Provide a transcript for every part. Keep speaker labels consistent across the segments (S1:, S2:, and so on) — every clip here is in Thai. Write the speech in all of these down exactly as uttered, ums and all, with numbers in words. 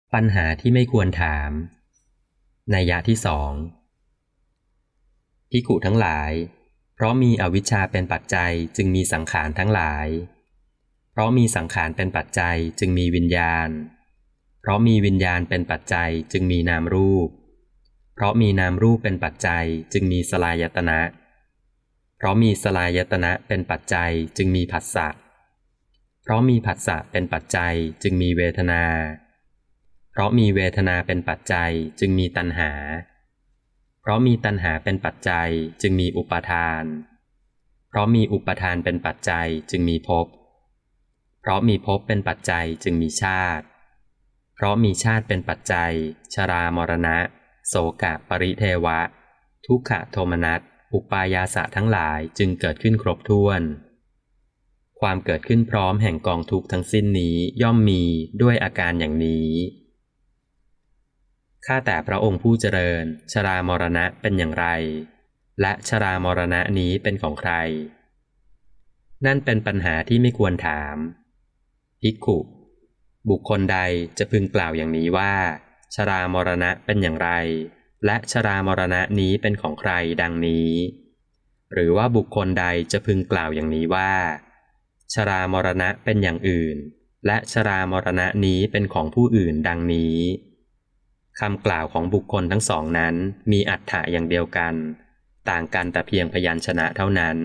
S1: ปัญหาที่ไม่ควรถามนัยยะที่สองภิกขุทั้งหลายเพราะมีอวิชชาเป็นปัจจัยจึงมีสังขารทั้งหลายเพราะมีสังขารเป็นปัจจัยจึงมีวิญญาณเพราะมีวิญญาณเป็นปัจจัยจึงมีนามรูปเพราะมีนามรูปเป็นปัจจัยจึงมีสลายตนะเพราะมีสลายตนะเป็นปัจจัยจึงมีผัสสะเพราะมีผัสสะเป็นปัจจัยจึงมีเวทนาเพราะมีเวทนาเป็นปัจจัยจึงมีตัณหาเพราะมีตัณหาเป็นปัจจัยจึงมีอุปาทานเพราะมีอุปาทานเป็นปัจจัยจึงมีภพเพราะมีภพเป็นปัจจัยจึงมีชาติเพราะมีชาติเป็นปัจจัยชรามรณะโศกะปริเทวะทุกขโทมนัสอุปายาสะทั้งหลายจึงเกิดขึ้นครบถ้วนความเกิดขึ้นพร้อมแห่งกองทุกข์ทั้งสิ้นนี้ย่อมมีด้วยอาการอย่างนี้ข้าแต่พระองค์ผู้เจริญชรามรณะเป็นอย่างไรและชรามรณะนี้เป็นของใครนั่นเป็นปัญหาที่ไม่ควรถามภิกขุบุคคลใดจะพึงกล่าวอย่างนี้ว่าชรามรณะเป็นอย่างไรและชรามรณะนี้เป็นของใครดังนี้หรือว่าบุคคลใดจะพึงกล่าวอย่างนี้ว่าชรามรณะเป็นอย่างอื่นและชรามรณะนี้เป็นของผู้อื่นดังนี้คำกล่าวของบุคคลทั้งสองนั้นมีอรรถะอย่างเดียวกันต่างกันแต่เพียงพยัญชนะเท่านั้น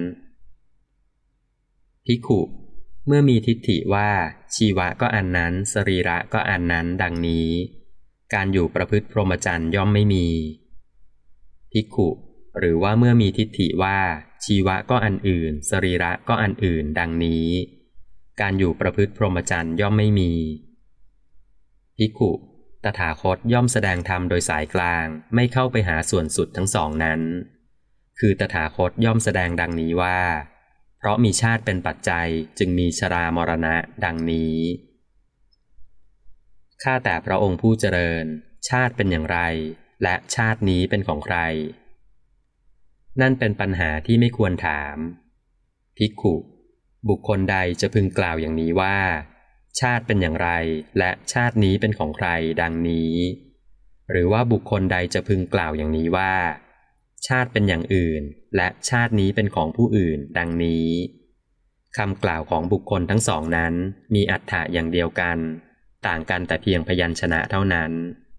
S1: ภิกขุเมื่อมีทิฏฐิว่าชีวะก็อันนั้นสรีระก็อันนั้นดังนี้การอยู่ประพฤติพรหมจรรย์ย่อมไม่มีภิกขุหรือว่าเมื่อมีทิฏฐิว่าชีวะก็อันอื่นสรีระก็อันอื่นดังนี้การอยู่ประพฤติพรหมจรรย์ย่อมไม่มีภิกขุตถาคตย่อมแสดงธรรมโดยสายกลางไม่เข้าไปหาส่วนสุดทั้งสองนั้นคือตถาคตย่อมแสดงดังนี้ว่าเพราะมีชาติเป็นปัจจัยจึงมีชรามรณะดังนี้ข้าแต่พระองค์ผู้เจริญชาติเป็นอย่างไรและชาตินี้เป็นของใครนั่นเป็นปัญหาที่ไม่ควรถามภิกขุบุคคลใดจะพึงกล่าวอย่างนี้ว่าชาติเป็นอย่างไรและชาตินี้เป็นของใครดังนี้หรือว่าบุคคลใดจะพึงกล่าวอย่างนี้ว่าชาติเป็นอย่างอื่นและชาตินี้เป็นของผู้อื่นดังนี้คำกล่าวของบุคคลทั้งสองนั้นมีอรรถะอย่างเดียวกันต่างกันแต่เพียงพยัญชนะเท่านั้น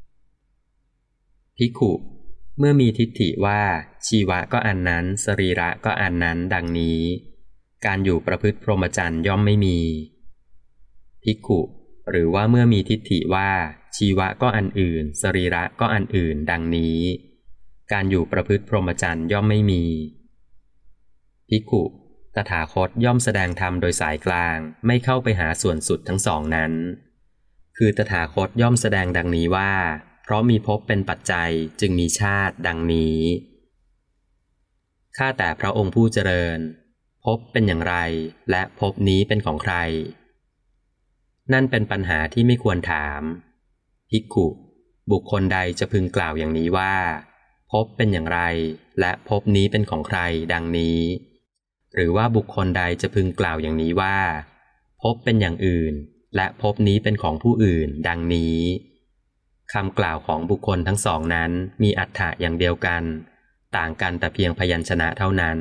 S1: ภิกขุเมื่อมีทิฏฐิว่าชีวะก็อันนั้นสรีระก็อันนั้นดังนี้การอยู่ประพฤติพรหมจรรย์ย่อมไม่มีภิกขุหรือว่าเมื่อมีทิฏฐิว่าชีวะก็อันอื่นสรีระก็อันอื่นดังนี้การอยู่ประพฤติพรหมจรรย์ย่อมไม่มีภิกขุตถาคตย่อมแสดงธรรมโดยสายกลางไม่เข้าไปหาส่วนสุดทั้งสองนั้นคือตถาคตย่อมแสดงดังนี้ว่าเพราะมีภพเป็นปัจจัยจึงมีชาติดังนี้ข้าแต่พระองค์ผู้เจริญภพเป็นอย่างไรและภพนี้เป็นของใครนั่นเป็นปัญหาที่ไม่ควรถามภิกขุบุคคลใดจะพึงกล่าวอย่างนี้ว่าภพเป็นอย่างไรและภพนี้เป็นของใครดังนี้หรือว่าบุคคลใดจะพึงกล่าวอย่างนี้ว่าภพเป็นอย่างอื่นและภพนี้เป็นของผู้อื่นดังนี้คำกล่าวของบุคคลทั้งสองนั้นมีอรรถะอย่างเดียวกันต่างกันแต่เพียงพยัญชนะเท่านั้น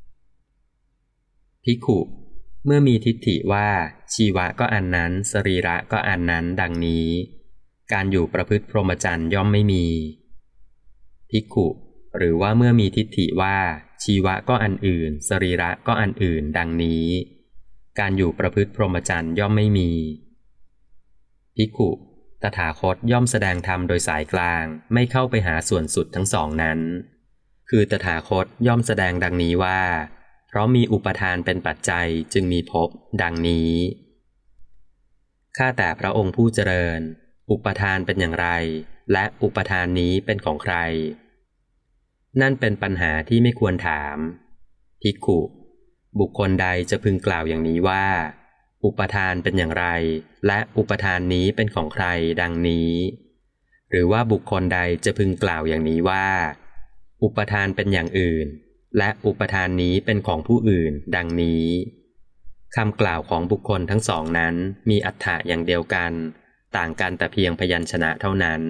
S1: ภิกขุเมื่อมีทิฏฐิว่าชีวะก็อันนั้นสรีระก็อันนั้นดังนี้การอยู่ประพฤติพรหมจรรย์ย่อมไม่มีภิกขุหรือว่าเมื่อมีทิฏฐิว่าชีวะก็อันอื่นสรีระก็อันอื่นดังนี้การอยู่ประพฤติพรหมจรรย์ย่อมไม่มีภิกขุตถาคตย่อมแสดงธรรมโดยสายกลางไม่เข้าไปหาส่วนสุดทั้งสองนั้นคือตถาคตย่อมแสดงดังนี้ว่าเพราะมีอุปทานเป็นปัจจัยจึงมีภพดังนี้ข้าแต่พระองค์ผู้เจริญอุปทานเป็นอย่างไรและอุปทานนี้เป็นของใครนั่นเป็นปัญหาที่ไม่ควรถามภิกขุบุคคลใดจะพึงกล่าวอย่างนี้ว่าอุปทานเป็นอย่างไรและอุปทานนี้เป็นของใครดังนี้หรือว่าบุคคลใดจะพึงกล่าวอย่างนี้ว่าอุปทานเป็นอย่างอื่นและอุปทานนี้เป็นของผู้อื่นดังนี้คำกล่าวของบุคคลทั้งสองนั้นมีอรรถะอย่างเดียวกันต่างกันแต่เพียงพยัญชนะเท่านั้น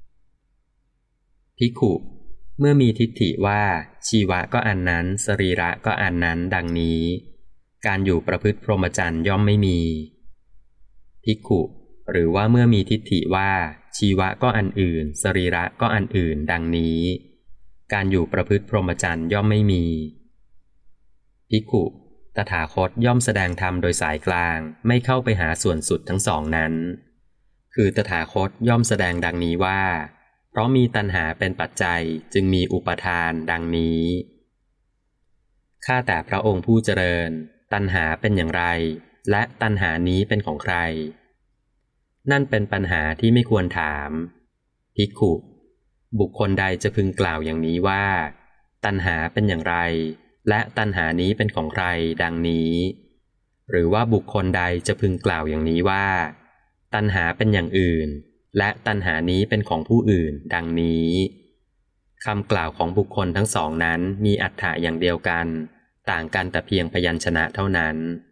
S1: ภิกขุเมื่อมีทิฏฐิว่าชีวะก็อันนั้นสรีระก็อันนั้นดังนี้การอยู่ประพฤติพรหมจรรย์ย่อมไม่มีภิกขุหรือว่าเมื่อมีทิฏฐิว่าชีวะก็อันอื่นสรีระก็อันอื่นดังนี้การอยู่ประพฤติพรหมจรรย์ย่อมไม่มีภิกขุตถาคตย่อมแสดงธรรมโดยสายกลางไม่เข้าไปหาส่วนสุดทั้งสองนั้นคือตถาคตย่อมแสดงดังนี้ว่าเพราะมีตัณหาเป็นปัจจัยจึงมีอุปทานดังนี้ข้าแต่พระองค์ผู้เจริญตัณหาเป็นอย่างไรและตัณหานี้เป็นของใครนั่นเป็นปัญหาที่ไม่ควรถามภิกขุบุคคลใดจะพึงกล่าวอย่างนี้ว่าตัณหาเป็นอย่างไรและตัณหานี้เป็นของใครดังนี้หรือว่าบุคคลใดจะพึงกล่าวอย่างนี้ว่าตัณหาเป็นอย่างอื่นและตัณหานี้เป็นของผู้อื่นดังนี้คำกล่าวของบุคคลทั้งสองนั้นมีอรรถะอย่างเดียวกันต่างกันแต่เพียงพยัญชนะเท่านั้น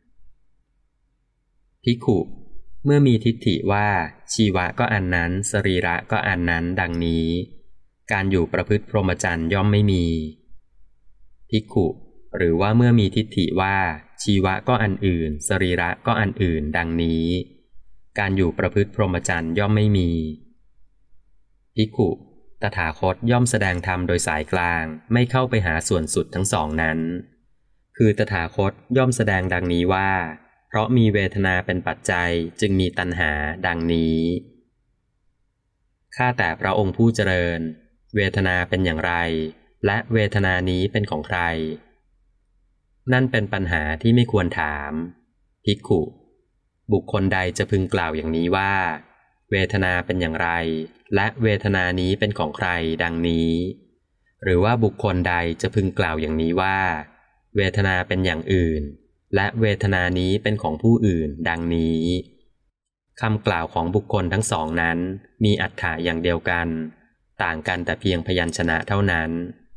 S1: ภิกขุเมื่อมีทิฏฐิว่าชีวะก็อันนั้นสรีระก็อันนั้นดังนี้การอยู่ประพฤติพรหมจรรย์ย่อมไม่มีภิกขุหรือว่าเมื่อมีทิฏฐิว่าชีวะก็อันอื่นสรีระก็อันอื่นดังนี้การอยู่ประพฤติพรหมจรรย์ย่อมไม่มีภิกขุตถาคตย่อมแสดงธรรมโดยสายกลางไม่เข้าไปหาส่วนสุดทั้งสองนั้นคือตถาคตย่อมแสดงดังนี้ว่าเพราะมีเวทนาเป็นปัจจัยจึงมีตัณหาดังนี้ข้าแต่พระองค์ผู้เจริญเวทนาเป็นอย่างไรและเวทนานี้เป็นของใครนั่นเป็นปัญหาที่ไม่ควรถามภิกขุบุคคลใดจะพึงกล่าวอย่างนี้ว่าเวทนาเป็นอย่างไรและเวทนานี้เป็นของใครดังนี้หรือว่าบุคคลใดจะพึงกล่าวอย่างนี้ว่าเวทนาเป็นอย่างอื่นและเวทนานี้เป็นของผู้อื่นดังนี้คำกล่าวของบุคคลทั้งสองนั้นมีอรรถะอย่างเดียวกันต่างกันแต่เพียงพยัญชนะเท่านั้น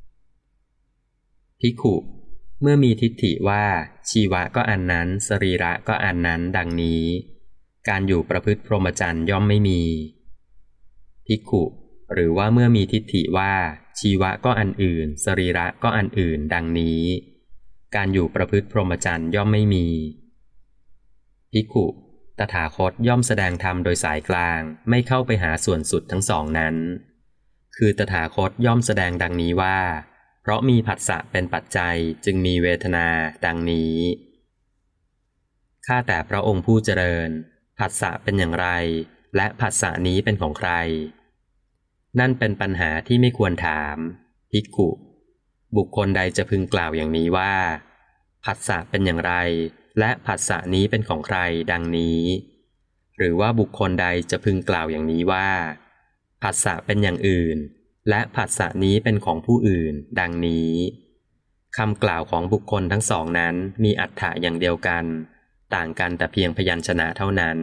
S1: ภิกขุเมื่อมีทิฏฐิว่าชีวะก็อันนั้นสรีระก็อันนั้นดังนี้การอยู่ประพฤติพรหมจรรย์ย่อมไม่มีภิกขุหรือว่าเมื่อมีทิฏฐิว่าชีวะก็อันอื่นสรีระก็อันอื่นดังนี้การอยู่ประพฤติพรหมจรรย์ย่อมไม่มีภิกขุตถาคตย่อมแสดงธรรมโดยสายกลางไม่เข้าไปหาส่วนสุดทั้งสองนั้นคือตถาคตย่อมแสดงดังนี้ว่าเพราะมีผัสสะเป็นปัจจัยจึงมีเวทนาดังนี้ข้าแต่พระองค์ผู้เจริญผัสสะเป็นอย่างไรและผัสสะนี้เป็นของใครนั่นเป็นปัญหาที่ไม่ควรถามภิกขุบุคคลใดจะพึงกล่าวอย่างนี้ว่าผัสสะเป็นอย่างไรและผัสสะนี้เป็นของใครดังนี้หรือว่าบุคคลใดจะพึงกล่าวอย่างนี้ว่าผัสสะเป็นอย่างอื่นและผัสสะนี้เป็นของผู้อื่นดังนี้คำกล่าวของบุคคลทั้งสองนั้นมีอรรถะอย่างเดียวกันต่างกันแต่เพียงพยัญชนะเท่านั้น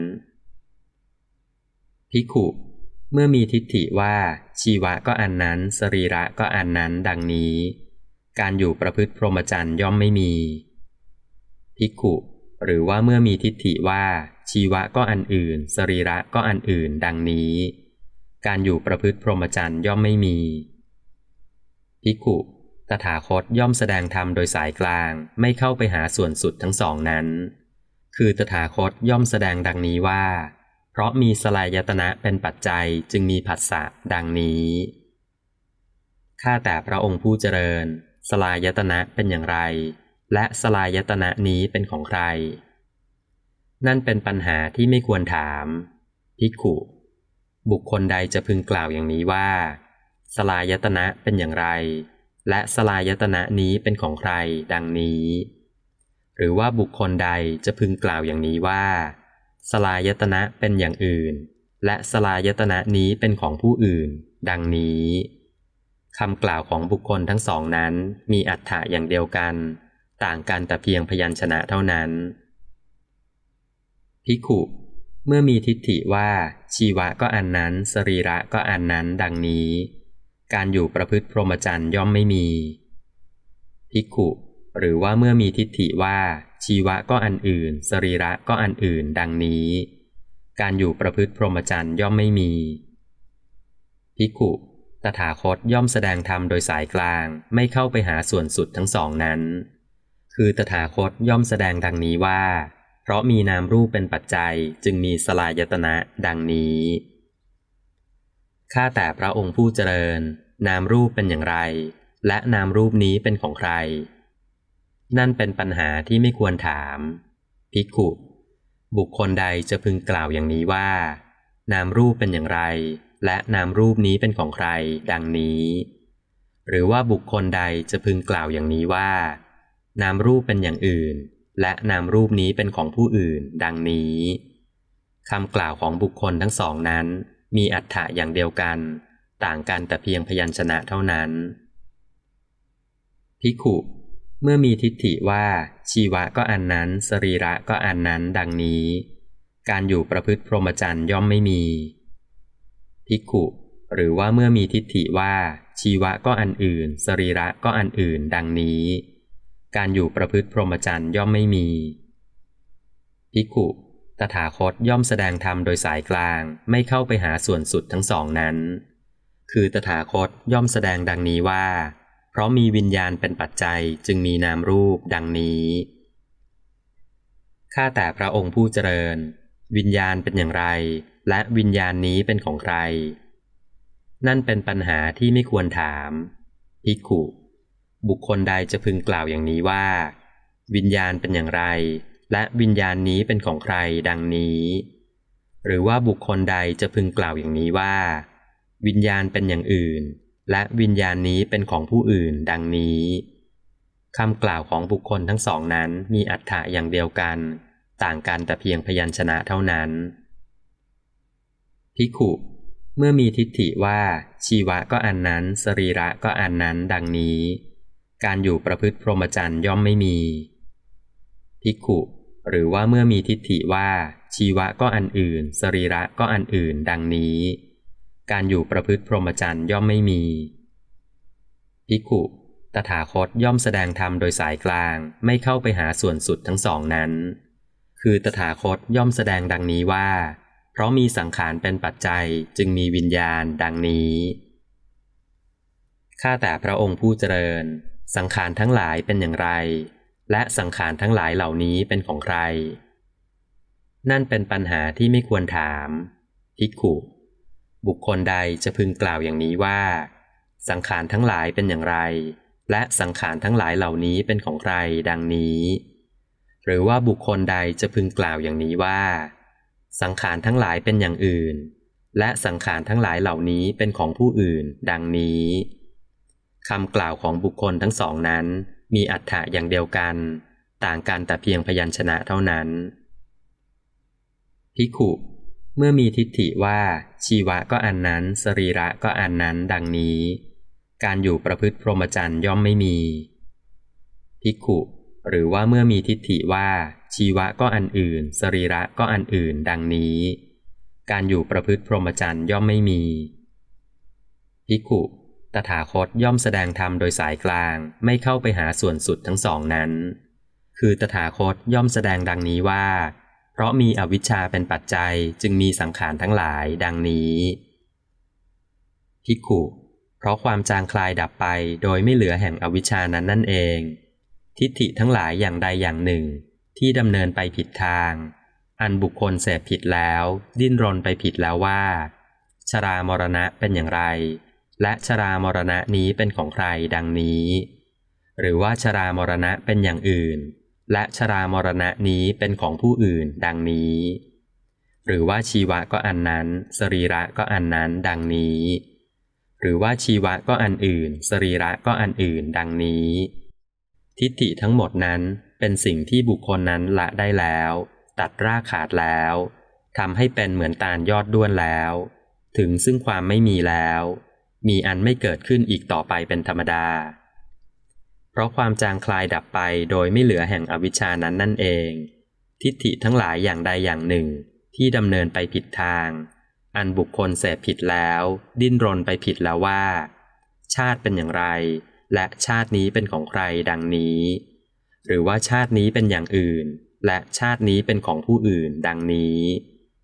S1: ภิกขุเมื่อมีทิฏฐิว่าชีวะก็อันนั้นสรีระก็อันนั้นดังนี้การอยู่ประพฤติพรหมจรรย์ย่อมไม่มีภิกขุหรือว่าเมื่อมีทิฏฐิว่าชีวะก็อันอื่นสรีระก็อันอื่นดังนี้การอยู่ประพฤติพรหมจรรย์ย่อมไม่มีภิกขุตถาคตย่อมแสดงธรรมโดยสายกลางไม่เข้าไปหาส่วนสุดทั้งสองนั้นคือตถาคตย่อมแสดงดังนี้ว่าเพราะมีสลายตนะเป็นปัจจัยจึงมีผัสสะดังนี้ข้าแต่พระองค์ผู้เจริญสลายตนะเป็นอย่างไรและสลายตนะนี้เป็นของใครนั่นเป็นปัญหาที่ไม่ควรถามภิกขุบุคคลใดจะพึงกล่าวอย่างนี้ว่าสลายตนะเป็นอย่างไรและสลายตนะนี้เป็นของใครดังนี้หรือว่าบุคคลใดจะพึงกล่าวอย่างนี้ว่าสลายตนะเป็นอย่างอื่นและสลายตนะนี้เป็นของผู้อื่นดังนี้คำกล่าวของบุคคลทั้งสองนั้นมีอรรถะอย่างเดียวกันต่างกันแต่เพียงพยัญชนะเท่านั้นภิกขุเมื่อมีทิฏฐิว่าชีวะก็อันนั้นสรีระก็อันนั้นดังนี้การอยู่ประพฤติพรหมจรรย์ย่อมไม่มีภิกขุหรือว่าเมื่อมีทิฏฐิว่าชีวะก็อันอื่นสรีระก็อันอื่นดังนี้การอยู่ประพฤติพรหมจรรย์ย่อมไม่มีภิกขุตถาคตย่อมแสดงธรรมโดยสายกลางไม่เข้าไปหาส่วนสุดทั้งสองนั้นคือตถาคตย่อมแสดงดังนี้ว่าเพราะมีนามรูปเป็นปัจจัยจึงมีสลายตนะดังนี้ข้าแต่พระองค์ผู้เจริญนามรูปเป็นอย่างไรและนามรูปนี้เป็นของใครนั่นเป็นปัญหาที่ไม่ควรถามภิกขุบุคคลใดจะพึงกล่าวอย่างนี้ว่านามรูปเป็นอย่างไรและนามรูปนี้เป็นของใครดังนี้หรือว่าบุคคลใดจะพึงกล่าวอย่างนี้ว่านามรูปเป็นอย่างอื่นและนามรูปนี้เป็นของผู้อื่นดังนี้คำกล่าวของบุคคลทั้งสองนั้นมีอรรถะอย่างเดียวกันต่างกันแต่เพียงพยัญชนะเท่านั้นภิกขุเมื่อมีทิฏฐิว่าชีวะก็อันนั้นสรีระก็อันนั้นดังนี้การอยู่ประพฤติพรหมจรรย์ย่อมไม่มีภิกขุหรือว่าเมื่อมีทิฏฐิว่าชีวะก็อันอื่นสรีระก็อันอื่นดังนี้การอยู่ประพฤติพรหมจรรย์ย่อมไม่มีภิกขุตถาคตย่อมแสดงธรรมโดยสายกลางไม่เข้าไปหาส่วนสุดทั้งสองนั้นคือตถาคตย่อมแสดงดังนี้ว่าเพราะมีวิญญาณเป็นปัจจัยจึงมีนามรูปดังนี้ข้าแต่พระองค์ผู้เจริญวิญญาณเป็นอย่างไรและวิญญาณนี้เป็นของใครนั่นเป็นปัญหาที่ไม่ควรถามภิกขุบุคคลใดจะพึงกล่าวอย่างนี้ว่าวิญญาณเป็นอย่างไรและวิญญาณนี้เป็นของใครดังนี้หรือว่าบุคคลใดจะพึงกล่าวอย่างนี้ว่าวิญญาณเป็นอย่างอื่นและวิญญาณนี้เป็นของผู้อื่นดังนี้คำกล่าวของบุคคลทั้งสองนั้นมีอรรถะอย่างเดียวกันต่างกันแต่เพียงพยัญชนะเท่านั้นภิกขุเมื่อมีทิฏฐิว่าชีวะก็อันนั้นสรีระก็อันนั้นดังนี้การอยู่ประพฤติพรหมจรรย์ย่อมไม่มีภิกขุหรือว่าเมื่อมีทิฏฐิว่าชีวะก็อันอื่นสรีระก็อันอื่นดังนี้การอยู่ประพฤติพรหมจรรย์ย่อมไม่มีภิกขุตถาคตย่อมแสดงธรรมโดยสายกลางไม่เข้าไปหาส่วนสุดทั้งสองนั้นคือตถาคตย่อมแสดงดังนี้ว่าเพราะมีสังขารเป็นปัจจัยจึงมีวิญญาณดังนี้ข้าแต่พระองค์ผู้เจริญสังขารทั้งหลายเป็นอย่างไรและสังขารทั้งหลายเหล่านี้เป็นของใครนั่นเป็นปัญหาที่ไม่ควรถามภิกขุบุคคลใดจะพึงกล่าวอย่างนี้ว่าสังขารทั้งหลายเป็นอย่างไรและสังขารทั้งหลายเหล่านี้เป็นของใครดังนี้หรือว่าบุคคลใดจะพึงกล่าวอย่างนี้ว่าสังขารทั้งหลายเป็นอย่างอื่นและสังขารทั้งหลายเหล่านี้เป็นของผู้อื่นดังนี้คำกล่าวของบุคคลทั้งสองนั้นมีอรรถะอย่างเดียวกันต่างกันแต่เพียงพยัญชนะเท่านั้นภิกขุเมื่อมีทิฏฐิว่าชีวะก็อันนั้นสรีระก็อันนั้นดังนี้การอยู่ประพฤติพรหมจรรย์ย่อมไม่มีภิกขุหรือว่าเมื่อมีทิฏฐิว่าชีวะก็อันอื่นสรีระก็อันอื่นดังนี้การอยู่ประพฤติพรหมจรรย์ย่อมไม่มีภิกขุตถาคตย่อมแสดงธรรมโดยสายกลางไม่เข้าไปหาส่วนสุดทั้งสองนั้นคือตถาคตย่อมแสดงดังนี้ว่าเพราะมีอวิชชาเป็นปัจจัยจึงมีสังขารทั้งหลายดังนี้ภิกขุเพราะความจางคลายดับไปโดยไม่เหลือแห่งอวิชชานั้นนั่นเองทิฏฐิทั้งหลายอย่างใดอย่างหนึ่งที่ดำเนินไปผิดทางอันบุคคลเสพผิดแล้วดิ้นรนไปผิดแล้วว่าชรามรณะเป็นอย่างไรและชรามรณะนี้เป็นของใครดังนี้หรือว่าชรามรณะเป็นอย่างอื่นและชรามรณะนี้เป็นของผู้อื่นดังนี้หรือว่าชีวะก็อันนั้นสรีระก็อันนั้นดังนี้หรือว่าชีวะก็อันอื่นสรีระก็อันอื่นดังนี้ทิฏฐิทั้งหมดนั้นเป็นสิ่งที่บุคคลนั้นละได้แล้วตัดรากขาดแล้วทำให้เป็นเหมือนตาลยอดด้วนแล้วถึงซึ่งความไม่มีแล้วมีอันไม่เกิดขึ้นอีกต่อไปเป็นธรรมดาเพราะความจางคลายดับไปโดยไม่เหลือแห่งอวิชชานั้นนั่นเองทิฏฐิทั้งหลายอย่างใดอย่างหนึ่งที่ดำเนินไปผิดทางอันบุคคลเสพผิดแล้วดิ้นรนไปผิดแล้วว่าชาติเป็นอย่างไรและชาตินี้เป็นของใครดังนี้หรือว่าชาตินี้เป็นอย่างอื่นและชาตินี้เป็นของผู้อื่นดังนี้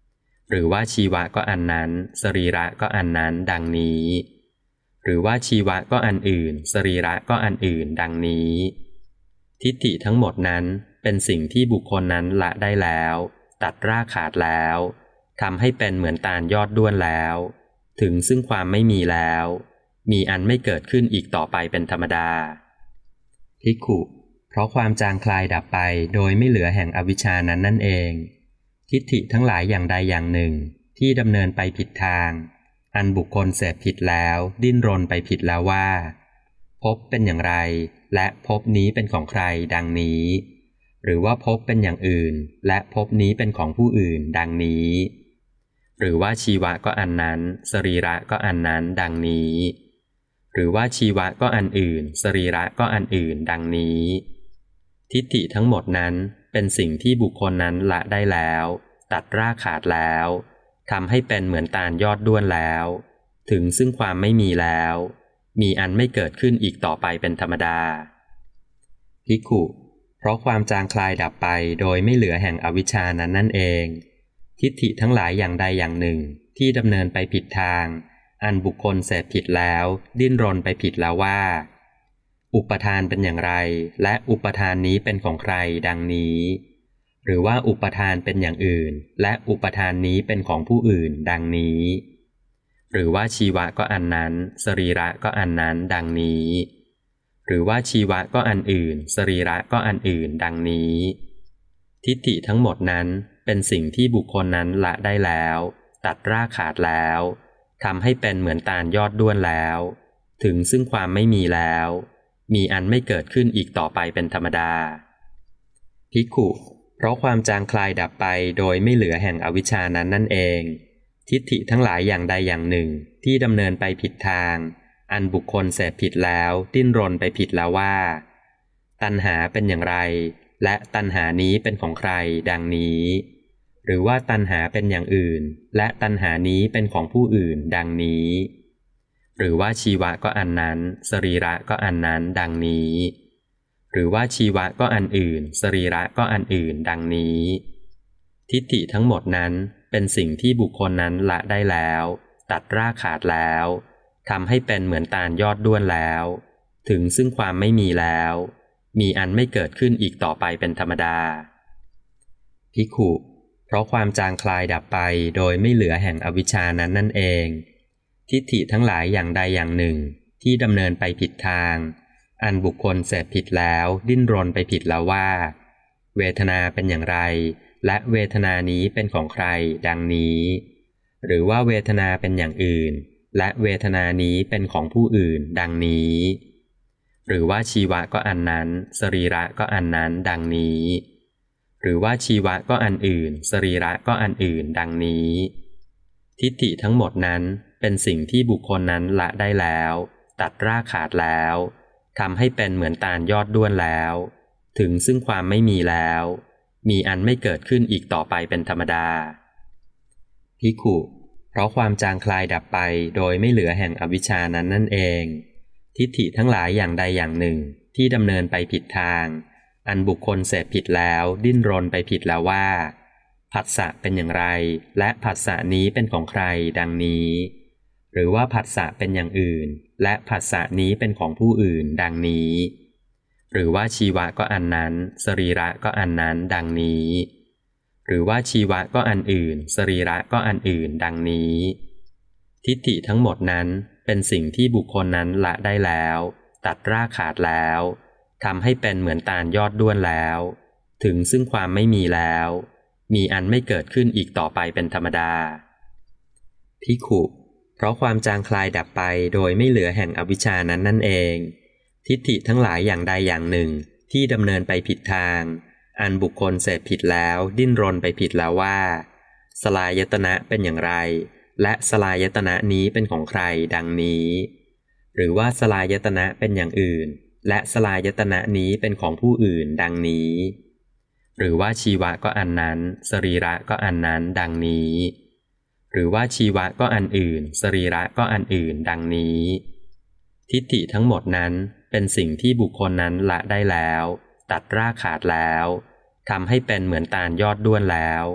S1: หรือว่าชีวะก็อันนั้นสรีระก็อันนั้นดังนี้หรือว่าชีวะก็อันอื่นสรีระก็อันอื่นดังนี้ทิฏฐิทั้งหมดนั้นเป็นสิ่งที่บุคคลนั้นละได้แล้วตัดรากขาดแล้วทำให้เป็นเหมือนตาลยอดด้วนแล้วถึงซึ่งความไม่มีแล้วมีอันไม่เกิดขึ้นอีกต่อไปเป็นธรรมดาภิกขุเพราะความจางคลายดับไปโดยไม่เหลือแห่งอวิชชานั้นนั่นเองทิฏฐิทั้งหลายอย่างใดอย่างหนึ่งที่ดำเนินไปผิดทางอันบุคคลเสพผิดแล้วดิ้นรนไปผิดแล้วว่าภพเป็นอย่างไรและภพนี้เป็นของใครดังนี้หรือว่าภพเป็นอย่างอื่นและภพนี้เป็นของผู้อื่นดังนี้หรือว่าชีวะก็อันนั้นสรีระก็อันนั้นดังนี้หรือว่าชีวะก็อันอื่นสรีระก็อันอื่นดังนี้ทิฏฐิทั้งหมดนั้นเป็นสิ่งที่บุคคลนั้นละได้แล้วตัดรากขาดแล้วทำให้เป็นเหมือนตาลยอดด้วนแล้วถึงซึ่งความไม่มีแล้วมีอันไม่เกิดขึ้นอีกต่อไปเป็นธรรมดาภิกขุเพราะความจางคลายดับไปโดยไม่เหลือแห่งอวิชชานั้นนั่นเองทิฏฐิทั้งหลายอย่างใดอย่างหนึ่งที่ดำเนินไปผิดทางอันบุคคลเสพผิดแล้วดิ้นรนไปผิดแล้วว่าอุปทานเป็นอย่างไรและอุปทานนี้เป็นของใครดังนี้หรือว่าอุปทานเป็นอย่างอื่นและอุปทานนี้เป็นของผู้อื่นดังนี้หรือว่าชีวะก็อันนั้นสรีระก็อันนั้นดังนี้หรือว่าชีวะก็อันอื่นสรีระก็อันอื่นดังนี้ทิฏฐิทั้งหมดนั้นเป็นสิ่งที่บุคคลนั้นละได้แล้วตัดรากขาดแล้วทำให้เป็นเหมือนตาลยอดด้วนแล้วถึงซึ่งความไม่มีแล้วมีอันไม่เกิดขึ้นอีกต่อไปเป็นธรรมดาภิกขุเพราะความจางคลายดับไปโดยไม่เหลือแห่งอวิชชานั้นนั่นเองทิฏฐิทั้งหลายอย่างใดอย่างหนึ่งที่ดำเนินไปผิดทางอันบุคคลเสพผิดแล้วดิ้นรนไปผิดแล้วว่าตัณหาเป็นอย่างไรและตัณหานี้เป็นของใครดังนี้หรือว่าตัณหาเป็นอย่างอื่นและตัณหานี้เป็นของผู้อื่นดังนี้หรือว่าชีวะก็อันนั้นสรีระก็อันนั้นดังนี้หรือว่าชีวะก็อันอื่นสรีระก็อันอื่นดังนี้ทิฏฐิทั้งหมดนั้นเป็นสิ่งที่บุคคลนั้นละได้แล้วตัดรากขาดแล้วทำให้เป็นเหมือนตาลยอดด้วนแล้วถึงซึ่งความไม่มีแล้วมีอันไม่เกิดขึ้นอีกต่อไปเป็นธรรมดาภิกขุเพราะความจางคลายดับไปโดยไม่เหลือแห่งอวิชชานั้นนั่นเองทิฏฐิทั้งหลายอย่างใดอย่างหนึ่งที่ดำเนินไปผิดทางอันบุคคลเสพผิดแล้วดิ้นรนไปผิดแล้วว่าเวทนาเป็นอย่างไรและเวทนานี้เป็นของใครดังนี้หรือว่าเวทนาเป็นอย่างอื่นและเวทนานี้เป็นของผู้อื่นดังนี้หรือว่าชีวะก็อันนั้นสรีระก็อันนั้นดังนี้หรือว่าชีวะก็อันอื่นสรีระก็อันอื่นดังนี้ทิฏฐิทั้งหมดนั้นเป็นสิ่งที่บุคคลนั้นละได้แล้วตัดรากขาดแล้วทำให้เป็นเหมือนตาลยอดด้วนแล้วถึงซึ่งความไม่มีแล้วมีอันไม่เกิดขึ้นอีกต่อไปเป็นธรรมดาภิกขุเพราะความจางคลายดับไปโดยไม่เหลือแห่งอวิชชานั้นนั่นเองทิฏฐิทั้งหลายอย่างใดอย่างหนึ่งที่ดำเนินไปผิดทางอันบุคคลเสพผิดแล้วดิ้นรนไปผิดแล้วว่าผัสสะเป็นอย่างไรและผัสสะนี้เป็นของใครดังนี้หรือว่าผัสสะเป็นอย่างอื่นและผัสสะนี้เป็นของผู้อื่นดังนี้หรือว่าชีวะก็อันนั้นสรีระก็อันนั้นดังนี้หรือว่าชีวะก็อันอื่นสรีระก็อันอื่นดังนี้ทิฏฐิทั้งหมดนั้นเป็นสิ่งที่บุคคลนั้นละได้แล้วตัดรากขาดแล้วทำให้เป็นเหมือนตาลยอดด้วนแล้วถึงซึ่งความไม่มีแล้วมีอันไม่เกิดขึ้นอีกต่อไปเป็นธรรมดาภิกขุเพราะความจางคลายดับไปโดยไม่เหลือแห่งอวิชชานั้นนั่นเองทิฏฐิทั้งหลายอย่างใดอย่างหนึ่งที่ดำเนินไปผิดทางอันบุคคลเสพผิดแล้วดิ้นรนไปผิดแล้วว่าสลายตนะเป็นอย่างไรและสลายตนะนี้เป็นของใครดังนี้หรือว่าสลายตนะเป็นอย่างอื่นและสลายตนะนี้เป็นของผู้อื่นดังนี้หรือว่าชีวะก็อันนั้นสรีระก็อันนั้นดังนี้หรือว่าชีวะก็อันอื่นสรีระก็อันอื่นดังนี้ทิฏฐิทั้งหมดนั้นเป็นสิ่งที่บุคคลนั้นละได้แล้วตัดรากขาดแล้วทำให้เป็นเหมือนตาลยอดด้วนแล้ว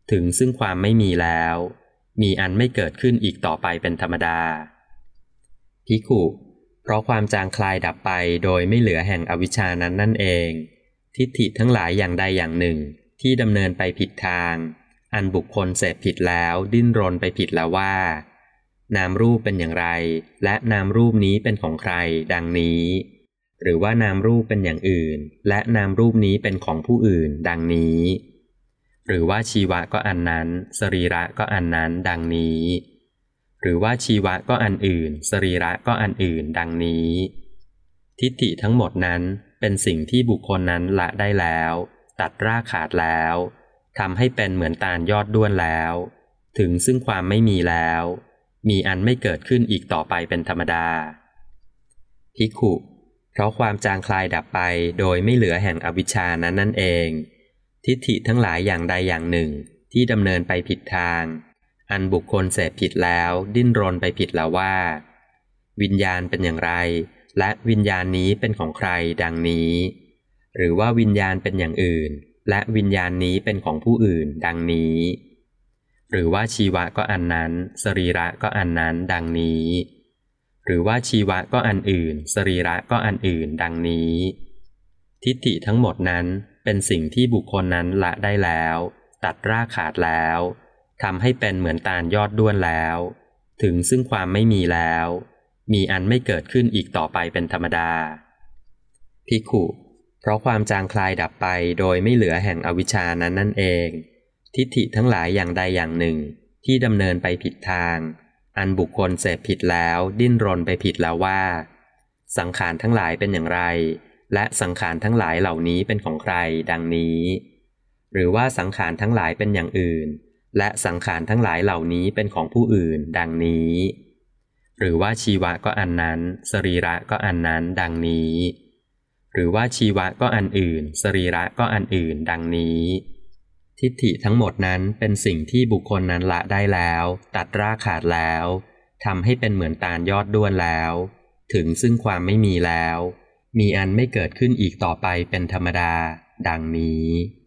S1: ถึงซึ่งความไม่มีแล้วมีอันไม่เกิดขึ้นอีกต่อไปเป็นธรรมดาภิกขุเพราะความจางคลายดับไปโดยไม่เหลือแห่งอวิชชานั้นนั่นเองทิฏฐิทั้งหลายอย่างใดอย่างหนึ่งที่ดำเนินไปผิดทางอันบุคคลเสพผิดแล้วดิ้นรนไปผิดแล้วว่านามรูปเป็นอย่างไรและนามรูปนี้เป็นของใครดังนี้หรือว่านามรูปเป็นอย่างอื่นและนามรูปนี้เป็นของผู้อื่นดังนี้หรือว่าชีวะก็อันนั้นสรีระก็อันนั้นดังนี้หรือว่าชีวะก็อันอื่นสรีระก็อันอื่นดังนี้ทิฏฐิทั้งหมดนั้นเป็นสิ่งที่บุคคลนั้นละได้แล้วตัดรากขาดแล้วทำให้เป็นเหมือนตาลยอดด้วนแล้วถึงซึ่งความไม่มีแล้วมีอันไม่เกิดขึ้นอีกต่อไปเป็นธรรมดาภิกขุเพราะความจางคลายดับไปโดยไม่เหลือแห่งอวิชชานั้นนั่นเองทิฏฐิทั้งหลายอย่างใดอย่างหนึ่งที่ดำเนินไปผิดทางอันบุคคลเสพผิดแล้วดิ้นรนไปผิดแล้วว่าวิญญาณเป็นอย่างไรและวิญญาณนี้เป็นของใครดังนี้หรือว่าวิญญาณเป็นอย่างอื่นและวิญญาณนี้เป็นของผู้อื่นดังนี้หรือว่าชีวะก็อันนั้นสรีระก็อันนั้นดังนี้หรือว่าชีวะก็อันอื่นสรีระก็อันอื่นดังนี้ทิฏฐิทั้งหมดนั้นเป็นสิ่งที่บุคคลนั้นละได้แล้วตัดรากขาดแล้วทำให้เป็นเหมือนตาลยอดด้วนแล้วถึงซึ่งความไม่มีแล้วมีอันไม่เกิดขึ้นอีกต่อไปเป็นธรรมดาภิกขุเพราะความจางคลายดับไปโดยไม่เหลือแห่งอวิชชานั้นนั่นเองทิฏฐิทั้งหลายอย่างใดอย่างหนึ่งที่ดำเนินไปผิดทางอันบุคคลเสพผิดแล้วดิ้นรนไปผิดแล้วว่าสังขารทั้งหลายเป็นอย่างไรและสังขารทั้งหลายเหล่านี้เป็นของใครดังนี้หรือว่าสังขารทั้งหลายเป็นอย่างอื่นและสังขารทั้งหลายเหล่านี้เป็นของผู้อื่นดังนี้หรือว่าชีวะก็อันนั้นสรีระก็อันนั้นดังนี้หรือว่าชีวะก็อันอื่นสรีระก็อันอื่นดังนี้ทิฏฐิทั้งหมดนั้นเป็นสิ่งที่บุคคลนั้นละได้แล้วตัดรากขาดแล้วทำให้เป็นเหมือนตาลยอดด้วนแล้วถึงซึ่งความไม่มีแล้วมีอันไม่เกิดขึ้นอีกต่อไปเป็นธรรมดาดังนี้